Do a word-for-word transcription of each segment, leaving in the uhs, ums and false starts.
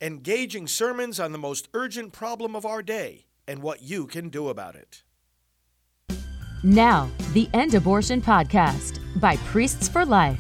engaging sermons on the most urgent problem of our day and what you can do about it. Now, the End Abortion Podcast by Priests for Life.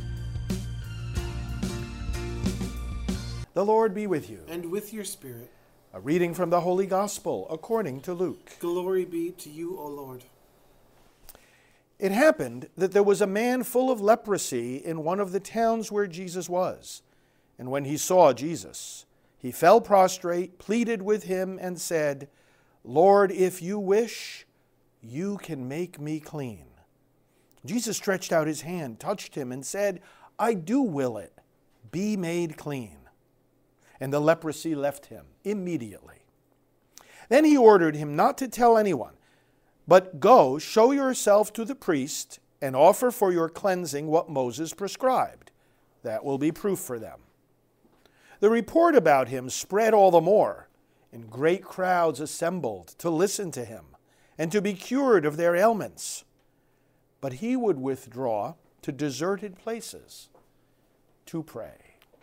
The Lord be with you. And with your spirit. A reading from the Holy Gospel according to Luke. Glory be to you, O Lord. It happened that there was a man full of leprosy in one of the towns where Jesus was. And when he saw Jesus, he fell prostrate, pleaded with him, and said, "Lord, if you wish, you can make me clean." Jesus stretched out his hand, touched him, and said, "I do will it. Be made clean." And the leprosy left him immediately. Then he ordered him not to tell anyone, but go, show yourself to the priest, and offer for your cleansing what Moses prescribed. That will be proof for them. The report about him spread all the more, and great crowds assembled to listen to him and to be cured of their ailments. But he would withdraw to deserted places to pray.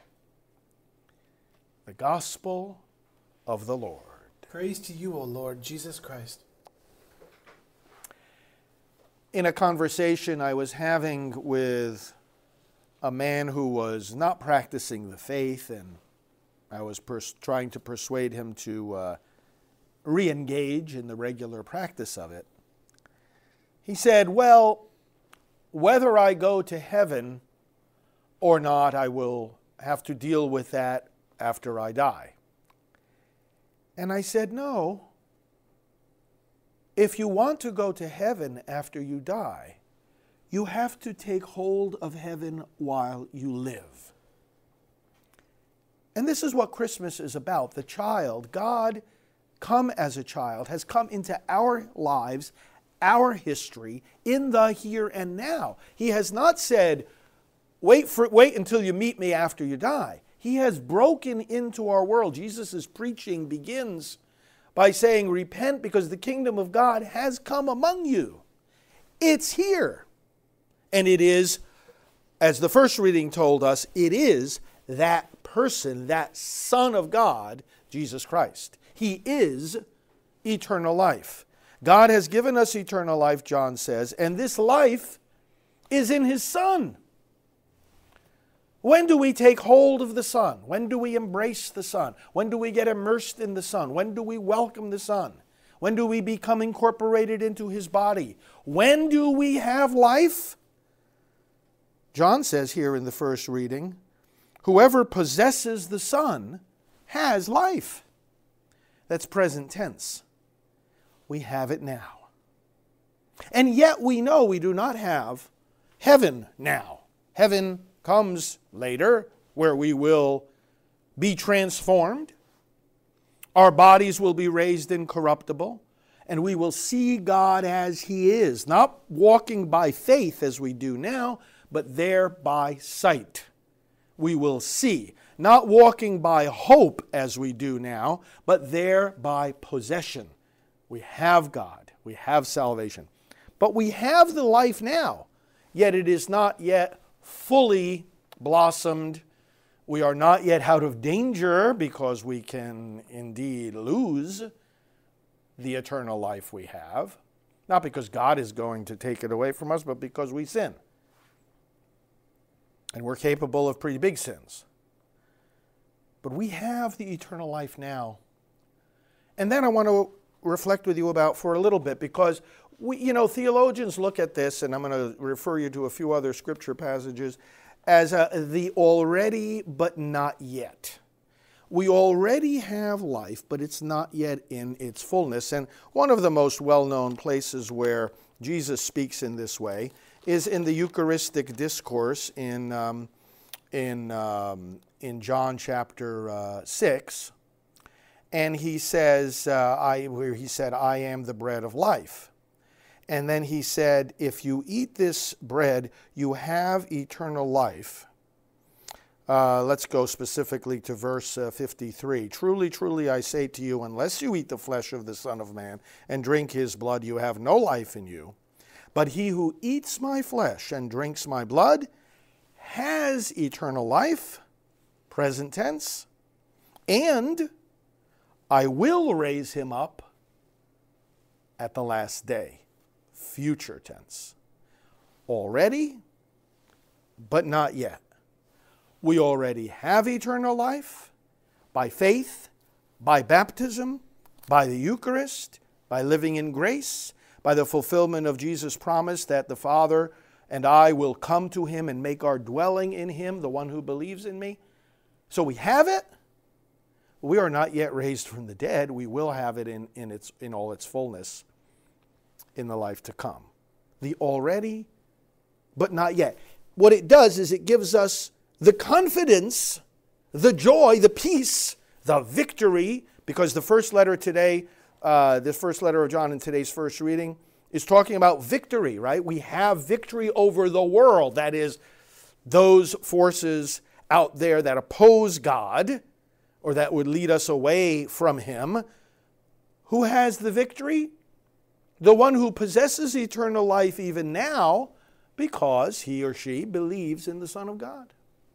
The Gospel of the Lord. Praise to you, O Lord Jesus Christ. In a conversation I was having with a man who was not practicing the faith, and I was pers- trying to persuade him to uh, re-engage in the regular practice of it. He said, well, whether I go to heaven or not, I will have to deal with that after I die. And I said, no. If you want to go to heaven after you die, you have to take hold of heaven while you live. And this is what Christmas is about. The child, God, come as a child, has come into our lives, our history, in the here and now. He has not said, wait for wait until you meet me after you die. He has broken into our world. Jesus' preaching begins by saying, repent because the kingdom of God has come among you. It's here. And it is, as the first reading told us, it is that person, that Son of God, Jesus Christ. He is eternal life. God has given us eternal life, John says, and this life is in His Son. When do we take hold of the Son? When do we embrace the Son? When do we get immersed in the Son? When do we welcome the Son? When do we become incorporated into His body? When do we have life? John says here in the first reading, whoever possesses the Son has life. That's present tense. We have it now. And yet we know we do not have heaven now. Heaven comes later, where we will be transformed. Our bodies will be raised incorruptible, and we will see God as He is, not walking by faith as we do now, but there by sight. We will see, not walking by hope as we do now, but there by possession. We have God, we have salvation. But we have the life now, yet it is not yet fully blossomed. We are not yet out of danger because we can indeed lose the eternal life we have. Not because God is going to take it away from us, but because we sin. And we're capable of pretty big sins. But we have the eternal life now. And then I want to reflect with you about for a little bit, because we, you know, theologians look at this, and I'm going to refer you to a few other scripture passages, as a, the already but not yet. We already have life, but it's not yet in its fullness. And one of the most well-known places where Jesus speaks in this way is in the Eucharistic discourse in um, in um, in John chapter uh, six, and he says, uh, "I," where he said, "I am the bread of life." And then he said, if you eat this bread, you have eternal life. Uh, let's go specifically to verse uh, fifty-three. Truly, truly, I say to you, unless you eat the flesh of the Son of Man and drink His blood, you have no life in you. But he who eats my flesh and drinks my blood has eternal life, present tense, And I will raise him up at the last day. Future tense. Already, but not yet. We already have eternal life by faith, by baptism, by the Eucharist, by living in grace, by the fulfillment of Jesus' promise that the Father and I will come to him and make our dwelling in him, the one who believes in me. So we have it. We are not yet raised from the dead. We will have it in, in, its, in all its fullness in the life to come. The already, but not yet. What it does is it gives us the confidence, the joy, the peace, the victory, because the first letter today, uh, the first letter of John in today's first reading, is talking about victory, right? We have victory over the world. That is, those forces out there that oppose God or that would lead us away from him. Who has the victory? The one who possesses eternal life even now because he or she believes in the Son of God.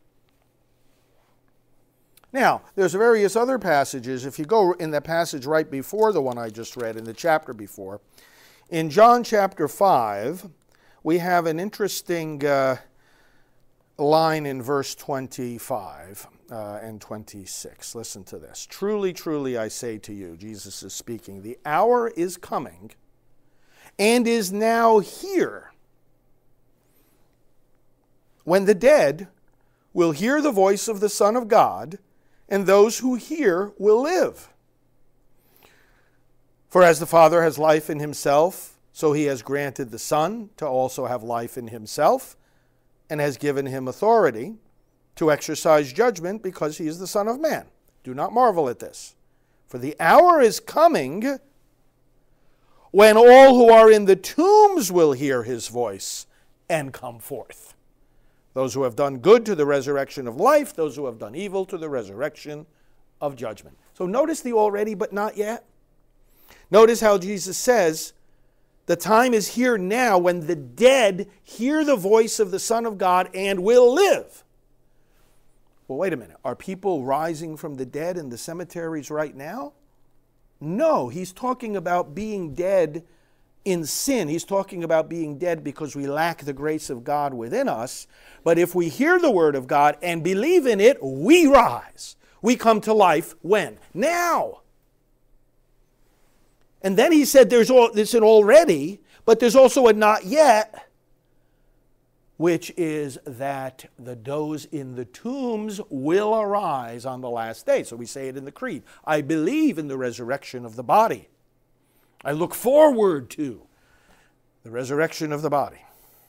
Now, there's various other passages. If you go in the passage right before the one I just read, in the chapter before, in John chapter five, we have an interesting uh, line in verse twenty-five uh, and twenty-six. Listen to this. Truly, truly, I say to you, Jesus is speaking, the hour is coming and is now here when the dead will hear the voice of the Son of God, and those who hear will live. For as the Father has life in himself, so he has granted the Son to also have life in himself, and has given him authority to exercise judgment because he is the Son of Man. Do not marvel at this. For the hour is coming when all who are in the tombs will hear his voice and come forth. Those who have done good to the resurrection of life, those who have done evil to the resurrection of judgment. So notice the already but not yet. Notice how Jesus says, the time is here now when the dead hear the voice of the Son of God and will live. Well, wait a minute. Are people rising from the dead in the cemeteries right now? No, he's talking about being dead in sin. He's talking about being dead because we lack the grace of God within us. But if we hear the word of God and believe in it, we rise. We come to life when? Now. And then he said there's, all, there's an already, but there's also a not yet, which is that the those in the tombs will arise on the last day. So we say it in the creed. I believe in the resurrection of the body. I look forward to the resurrection of the body.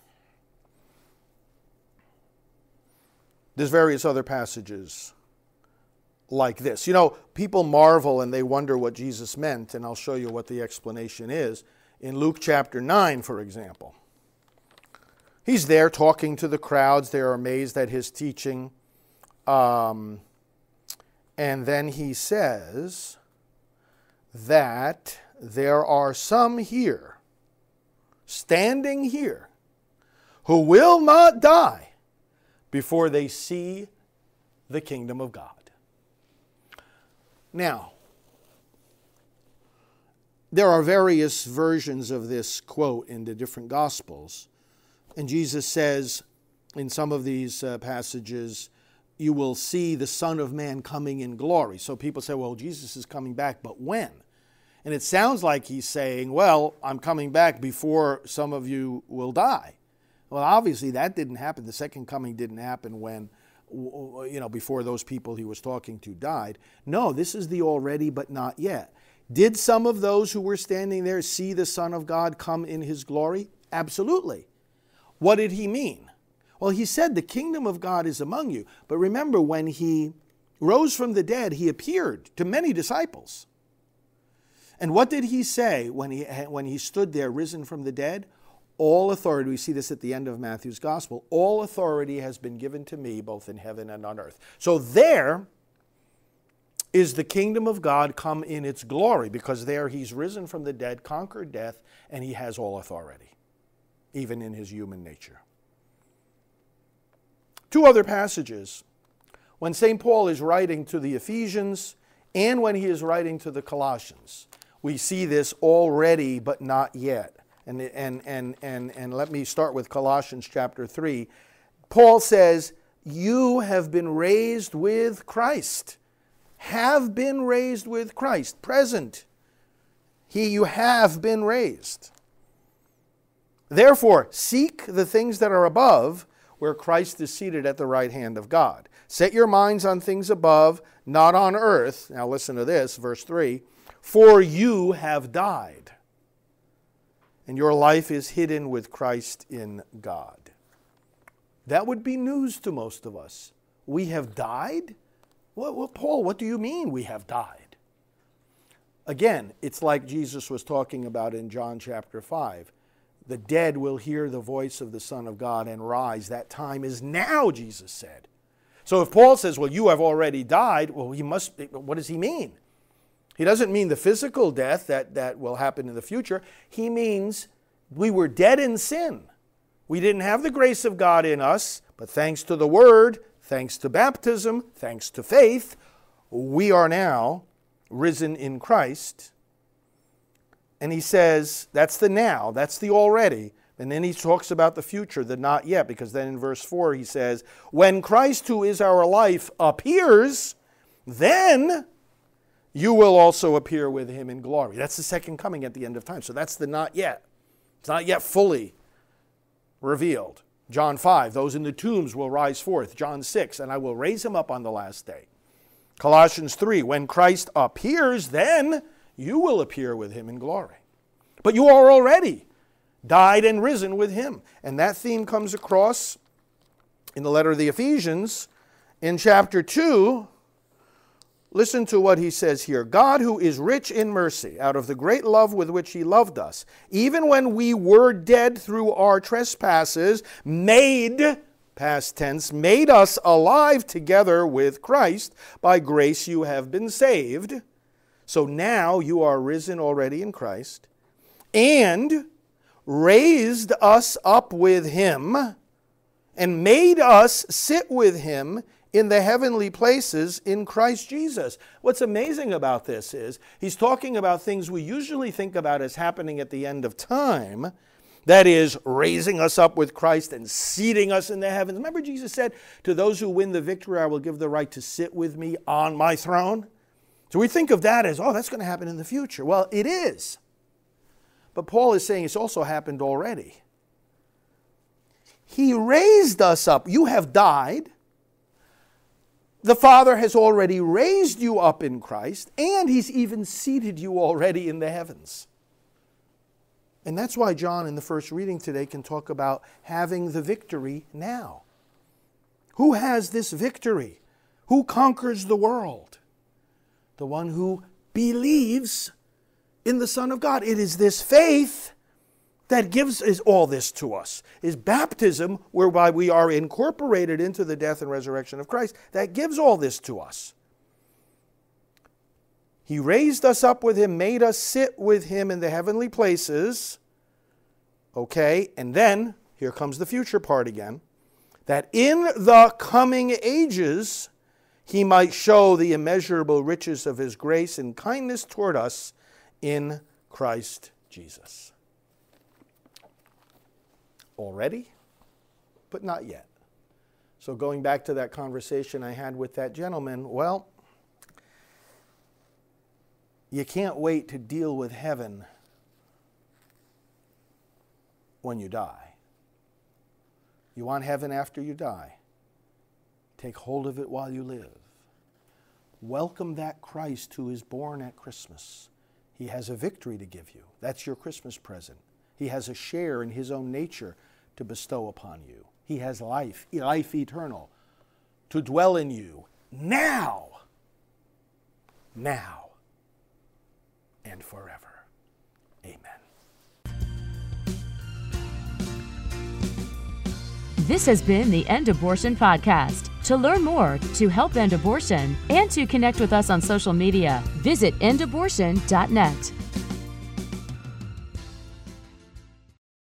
There's various other passages like this. You know, people marvel and they wonder what Jesus meant, and I'll show you what the explanation is. In Luke chapter nine, for example, he's there talking to the crowds. They're amazed at his teaching. Um, and then he says that there are some here, standing here, who will not die before they see the kingdom of God. Now, there are various versions of this quote in the different Gospels. And Jesus says in some of these uh, passages, you will see the Son of Man coming in glory. So people say, well, Jesus is coming back, but when? And it sounds like he's saying, well, I'm coming back before some of you will die. Well, obviously that didn't happen. The second coming didn't happen when, you know, before those people he was talking to died. No, this is the already but not yet. Did some of those who were standing there see the Son of God come in his glory? Absolutely. What did he mean? Well, he said the kingdom of God is among you. But remember, when he rose from the dead, he appeared to many disciples. And what did he say when he, when he stood there risen from the dead? All authority, we see this at the end of Matthew's gospel, all authority has been given to me both in heaven and on earth. So there is the kingdom of God come in its glory, because there he's risen from the dead, conquered death, and he has all authority, even in his human nature. Two other passages when Saint Paul is writing to the Ephesians and when he is writing to the Colossians. We see this already, but not yet. And, and, and, and, and let me start with Colossians chapter three. Paul says, you have been raised with Christ. Have been raised with Christ. Present. He, you have been raised. Therefore, seek the things that are above, where Christ is seated at the right hand of God. Set your minds on things above, not on earth. Now listen to this, verse three. For you have died, and your life is hidden with Christ in God. That would be news to most of us. We have died? Well, well, Paul, what do you mean we have died? Again, it's like Jesus was talking about in John chapter five. The dead will hear the voice of the Son of God and rise. That time is now, Jesus said. So if Paul says, well, you have already died, well, he must, what does he mean? He doesn't mean the physical death that, that will happen in the future. He means we were dead in sin. We didn't have the grace of God in us, but thanks to the Word, thanks to baptism, thanks to faith, we are now risen in Christ. And he says, that's the now, that's the already. And then he talks about the future, the not yet, because then in verse four he says, when Christ, who is our life, appears, then you will also appear with him in glory. That's the second coming at the end of time. So that's the not yet. It's not yet fully revealed. John five, those in the tombs will rise forth. John six, and I will raise him up on the last day. Colossians three, when Christ appears, then you will appear with him in glory. But you are already died and risen with him. And that theme comes across in the letter of the Ephesians in chapter two. Listen to what he says here. God, who is rich in mercy, out of the great love with which he loved us, even when we were dead through our trespasses, made, past tense, made us alive together with Christ. By grace you have been saved. So now you are risen already in Christ, and raised us up with him, and made us sit with him in the heavenly places in Christ Jesus. What's amazing about this is he's talking about things we usually think about as happening at the end of time. That is, raising us up with Christ and seating us in the heavens. Remember Jesus said, to those who win the victory, I will give the right to sit with me on my throne. So we think of that as, oh, that's going to happen in the future. Well, it is. But Paul is saying it's also happened already. He raised us up. You have died. The Father has already raised you up in Christ, and he's even seated you already in the heavens. And that's why John in the first reading today can talk about having the victory now. Who has this victory? Who conquers the world? The one who believes in the Son of God. It is this faith that gives is all this to us. Is baptism, whereby we are incorporated into the death and resurrection of Christ, that gives all this to us. He raised us up with him, made us sit with him in the heavenly places. Okay, and then, here comes the future part again. That in the coming ages, he might show the immeasurable riches of his grace and kindness toward us in Christ Jesus. Already, but not yet. So going back to that conversation I had with that gentleman, well, you can't wait to deal with heaven when you die. You want heaven after you die? Take hold of it while you live. Welcome that Christ who is born at Christmas. He has a victory to give you. That's your Christmas present. He has a share in his own nature to bestow upon you. He has life, life eternal, to dwell in you now, now, and forever. Amen. This has been the End Abortion Podcast. To learn more, to help end abortion, and to connect with us on social media, visit end abortion dot net.